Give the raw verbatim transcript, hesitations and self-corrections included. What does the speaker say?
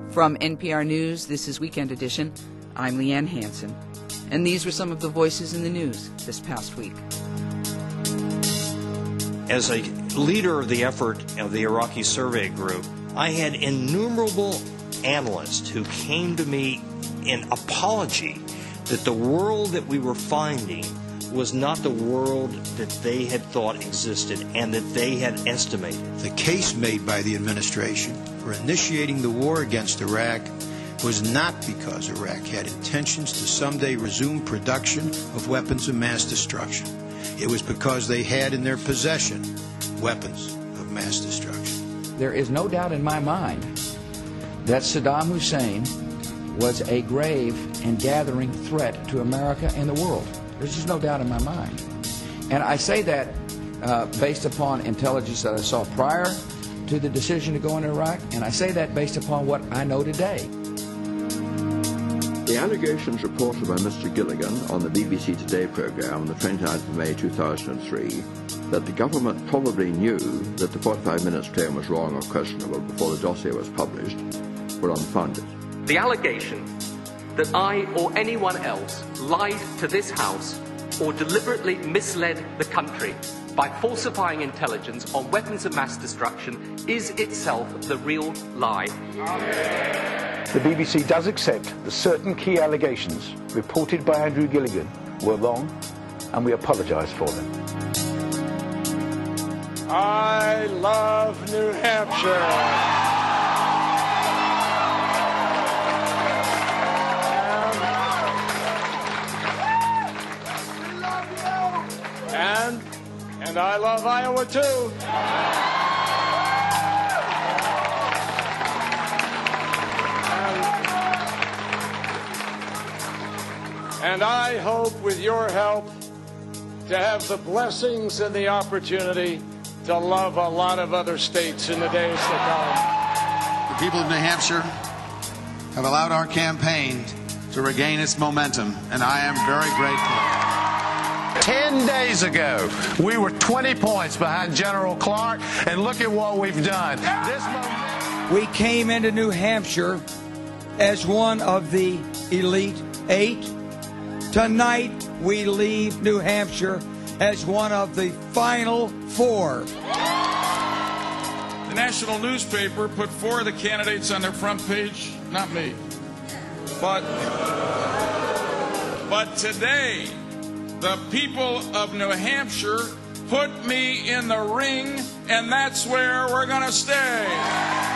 From N P R News, this is Weekend Edition. I'm Leanne Hansen. And these were some of the voices in the news this past week. As a leader of the effort of the Iraqi Survey Group, I had innumerable analysts who came to me in apology that the world that we were finding was not the world that they had thought existed and that they had estimated. The case made by the administration for initiating the war against Iraq was not because Iraq had intentions to someday resume production of weapons of mass destruction. It was because they had in their possession weapons of mass destruction. There is no doubt in my mind that Saddam Hussein was a grave and gathering threat to America and the world. There's just no doubt in my mind. And I say that uh, based upon intelligence that I saw prior to the decision to go into Iraq, and I say that based upon what I know today. The allegations reported by Mister Gilligan on the B B C Today programme on the twenty-ninth of May two thousand three that the government probably knew that the forty-five minutes claim was wrong or questionable before the dossier was published were unfounded. The allegation that I or anyone else lied to this House or deliberately misled the country by falsifying intelligence on weapons of mass destruction is itself the real lie. The B B C does accept that certain key allegations reported by Andrew Gilligan were wrong, and we apologise for them. I love New Hampshire. And, and I love Iowa too. And, and I hope with your help to have the blessings and the opportunity to love a lot of other states in the days to come. The people of New Hampshire have allowed our campaign to regain its momentum, and I am very grateful. Ten days ago, we were twenty points behind General Clark, and look at what we've done. This moment- we came into New Hampshire as one of the elite eight. Tonight, we leave New Hampshire as one of the final four. The national newspaper put four of the candidates on their front page, not me. But, but today, the people of New Hampshire put me in the ring, and that's where we're going to stay.